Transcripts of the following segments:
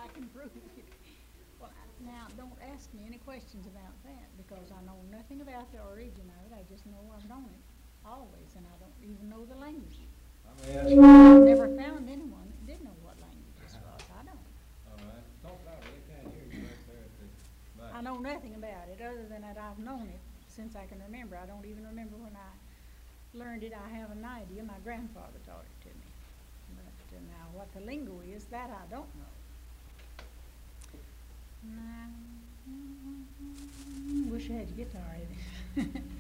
can prove it. Well, now, don't ask me any questions about that, because I know nothing about the origin of it. I just know I've known it always, and I don't even know the language. I may ask you. I've never found anyone that did know what language this was. I don't. All right. Talk loud. They can't hear you right there at the mic. I know nothing about it, other than that I've known it since I can remember. I don't even remember when I learned it. I have an idea. My grandfather taught it to me. But now what the lingo is, that I don't know. Wish I had a guitar in it.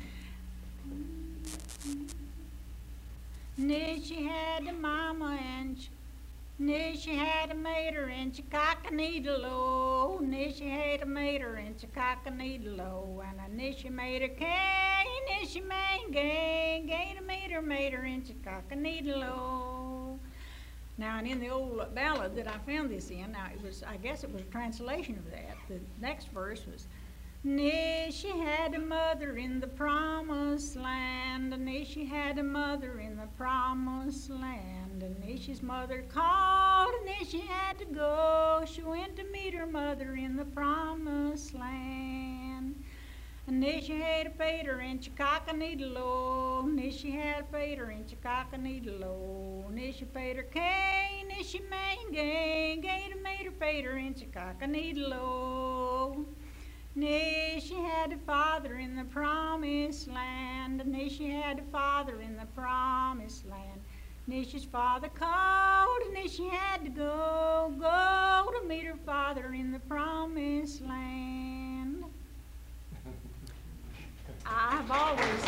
She had a mama and she had a mater and she cock-a-needle-o. She had a mater and she cock-a-needle-o. And she made a cane, she made gang, gain a mater and she cock-a-needle-o. Now, and in the old ballad that I found this in, now it was, I guess it was a translation of that. The next verse was, she had a mother in the promised land, and she had a mother in the promised land, and she's mother called, and she had to go. She went to meet her mother in the promised land. And she had a pater and she cock-a-needle-o. And she had a pater and she cock-a-needle-o. And she pater cane, and she made gang, gain a mater pater and she cock-a-needle-o. And she had a father in the promised land. And she had a father in the promised land. And she's father called, and she had to go to meet her father in the promised land. I've always,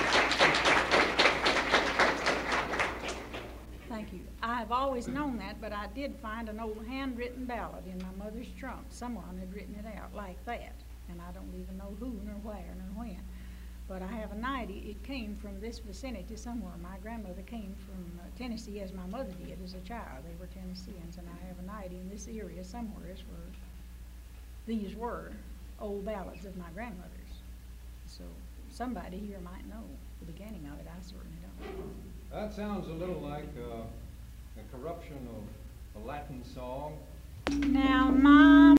thank you. I've always known that, but I did find an old handwritten ballad in my mother's trunk. Someone had written it out like that, and I don't even know who, nor where, nor when. But I have an idea it came from this vicinity somewhere. My grandmother came from Tennessee, as my mother did as a child. They were Tennesseans, and I have an idea in this area somewhere is where these were old ballads of my grandmother's. So somebody here might know the beginning of it. I certainly don't. That sounds a little like a corruption of a Latin song. Now, Mom.